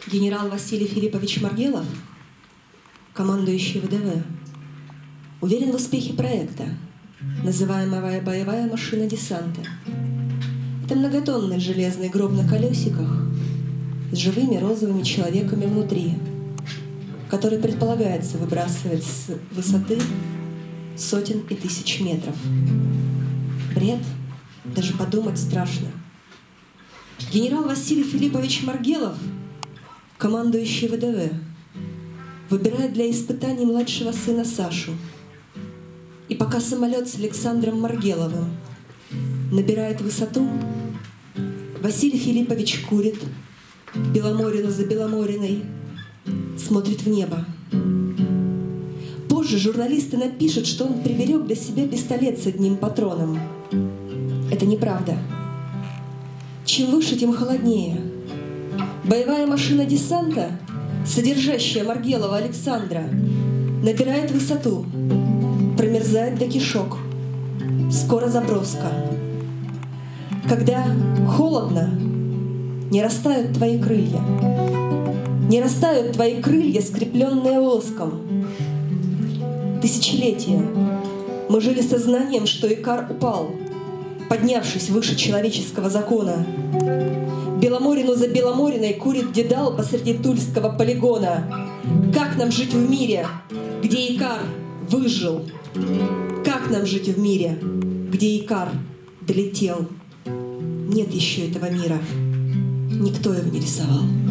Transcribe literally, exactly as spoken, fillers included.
Генерал Василий Филиппович Маргелов, командующий ВДВ, уверен в успехе проекта, называемого «Боевая машина десанта». Это многотонный железный гроб на колесиках с живыми розовыми человеками внутри, который предполагается выбрасывать с высоты сотен и тысяч метров. Бред, даже подумать страшно. Генерал Василий Филиппович Маргелов, командующий ВДВ, выбирает для испытаний младшего сына Сашу. И пока самолет с Александром Маргеловым набирает высоту, Василий Филиппович курит, Беломорину за Беломориной, смотрит в небо. Позже журналисты напишут, что он приберег для себя пистолет с одним патроном. Это неправда. Чем выше, тем холоднее. Боевая машина десанта, содержащая Маргелова Александра, набирает высоту, промерзает до кишок. Скоро заброска. Когда холодно, не растают твои крылья. Не растают твои крылья, скрепленные воском. Тысячелетия мы жили сознанием, что Икар упал, поднявшись выше человеческого закона. Беломорину за Беломориной курит Дедал посреди Тульского полигона. Как нам жить в мире, где Икар выжил? Как нам жить в мире, где Икар долетел? Нет еще этого мира. Никто его не рисовал.